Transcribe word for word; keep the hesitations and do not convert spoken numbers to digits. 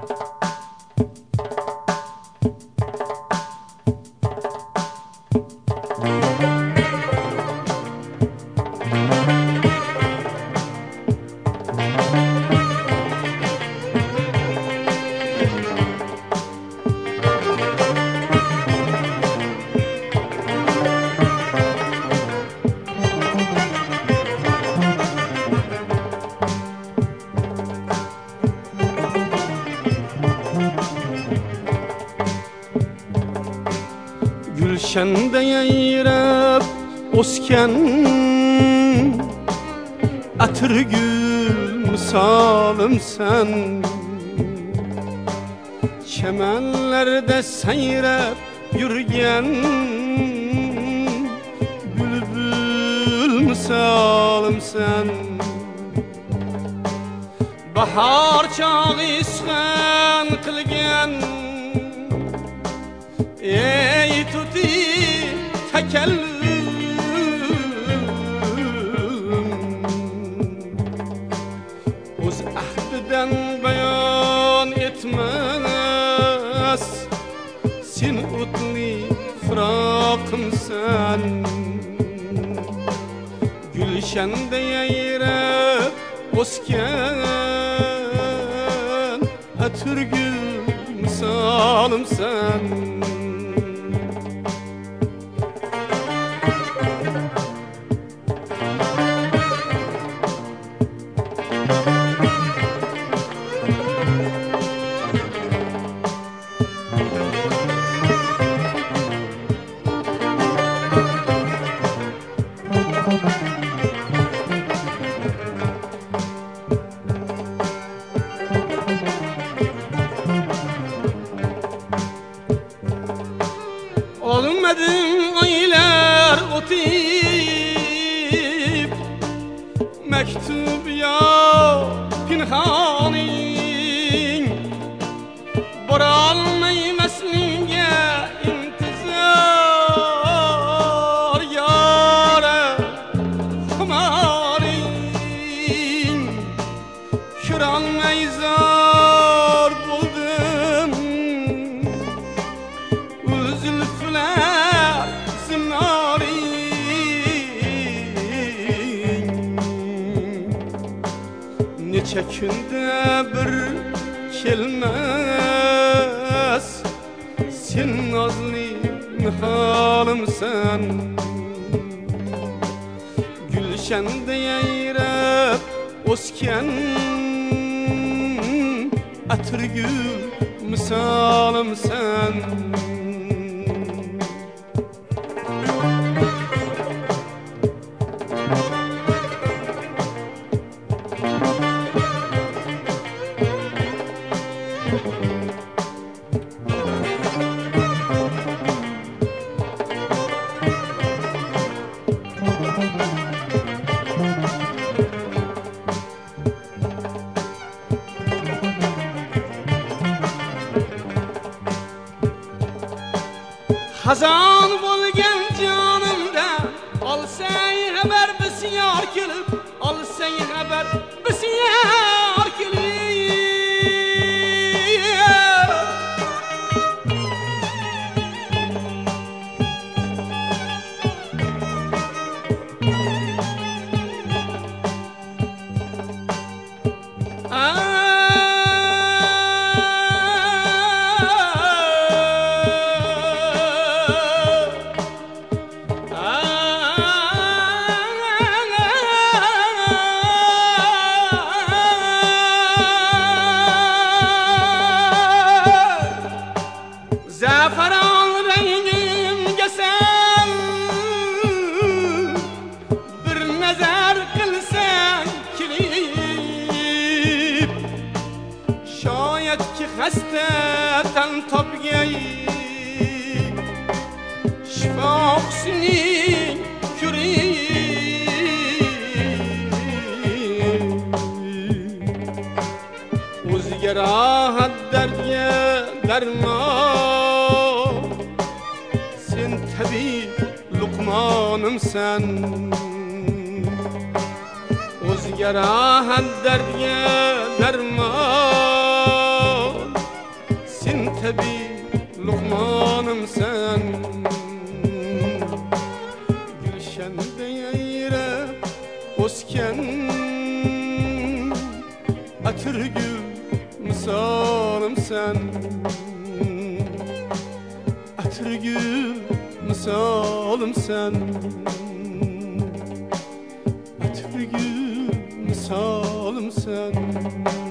Gülşende yayrab o'sgan atirgul misolimsan, chamanlarda sayrab yurgan bulbul misolimsan. Bahor chog'i isg'an qilgan ey tuti takallum, o'z ahdidan bayon etmas sen o'tli firoqimsan. Gulshanda yayrab o'sgan atirgul misolimsan. Olmadım aylar otip, mektup ya pinhanin, boralmay meslinge intizar yara kumarin, şuranmay zar buldum zülfüler zinarin. Neçe günde bir kelmez sen nazlı nihalimsen. Gülşende yayrab o'sgan atirgul misolimsan. Hazan bo'lgan jonimda olsang xabar bisyor kelib, olsang xabar bisyor kelib. Zafaron rangimga sen bir nazar qilsang kelib, shoyatki xastatan topgay shifoqsining kurib, o'zga rohat dardga darmon sen tabib luqmonimsan. O'zga rohat dardga darmon gülşende yayrab o'sgan atirgul misolimsan, atirgul misolimsan, atirgul misolimsan.